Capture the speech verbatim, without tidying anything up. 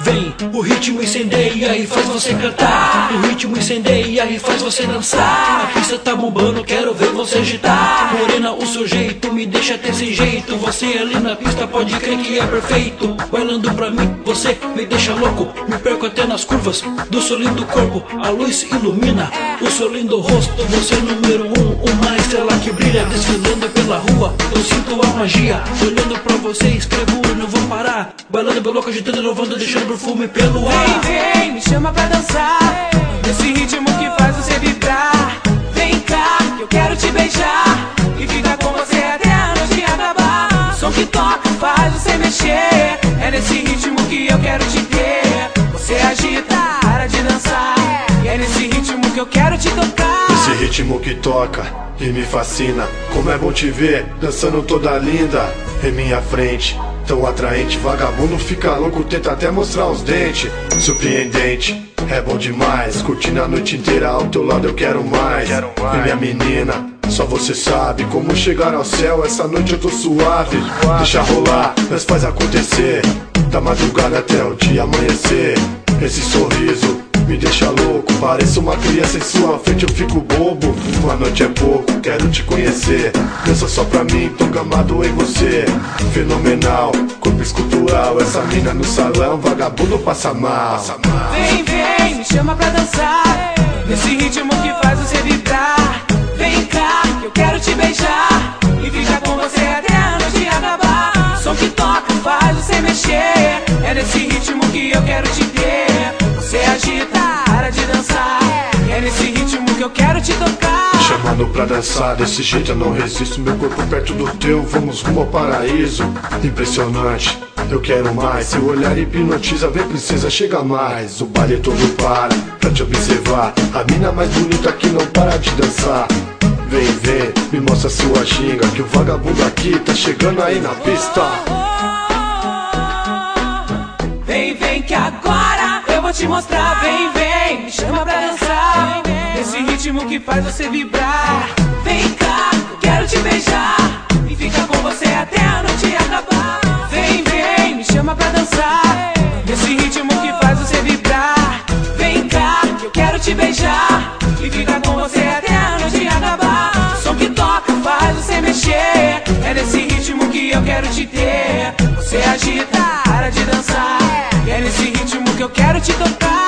Vem, o ritmo incendeia e faz você cantar. O ritmo incendeia e faz você dançar. A pista tá bombando, quero ver você agitar. Morena, o seu jeito me deixa até sem jeito. Você ali na pista pode crer que é perfeito. Bailando pra mim, você me deixa louco. Me perco até nas curvas do seu lindo corpo. A luz ilumina o seu lindo rosto. Você é número um, uma estrela que brilha. Desfilando pela rua, eu sinto a magia. Olhando pra você, escrevo e não vou parar. Bailando pelo louco, agitando, inovando, deixando perfume pelo ar. Vem, vem, me chama pra dançar. Esse ritmo que faz você vibrar. Vem cá, que eu quero te beijar e ficar com você até a noite acabar. Som que toca, faz você mexer. É nesse ritmo que eu quero te ter. Você agita, para de dançar. E é nesse ritmo que eu quero te tocar. Esse ritmo que toca e me fascina. Como é bom te ver, dançando toda linda em minha frente. Tão atraente, vagabundo fica louco, tenta até mostrar os dentes. Surpreendente, é bom demais. Curtindo a noite inteira, ao teu lado eu quero mais. Quero mais. E minha menina, só você sabe como chegar ao céu. Essa noite eu tô suave, deixa rolar, mas faz acontecer. Da madrugada até o dia amanhecer. Esse sorriso me deixa louco, pareço uma criança em sua frente, eu fico bobo. Uma noite é pouco, quero te conhecer. Dança só pra mim, tô gamado em você. Fenomenal, corpo escultural. Essa mina no salão, vagabundo passa mal. Vem, vem, me chama pra dançar. Nesse ritmo que faz você vibrar. Vem cá, que eu quero te beijar e ficar com você até a noite acabar. Som que toca, faz você mexer. É nesse ritmo que eu quero te ter. Você agita, para de dançar. É nesse ritmo que eu quero te tocar. Chamando pra dançar, desse jeito eu não resisto. Meu corpo perto do teu, vamos rumo ao paraíso. Impressionante, eu quero mais. Seu olhar hipnotiza, vem princesa, chega mais. O baile todo para, pra te observar. A mina mais bonita que não para de dançar. Vem, vem, me mostra sua ginga, que o vagabundo aqui tá chegando aí na pista. Vem, vem que agora eu vou te mostrar. Vem, vem, me chama pra dançar. Esse ritmo que faz você vibrar. Vem cá, eu quero te beijar e ficar com você até a noite acabar. Vem, vem, me chama pra dançar. Esse ritmo que faz você vibrar. Vem cá, que eu quero te beijar e ficar com você até a noite acabar. Som que toca, faz você mexer. É nesse ritmo que eu quero te ter. Você agita, para de dançar. E é nesse ritmo que eu quero te tocar.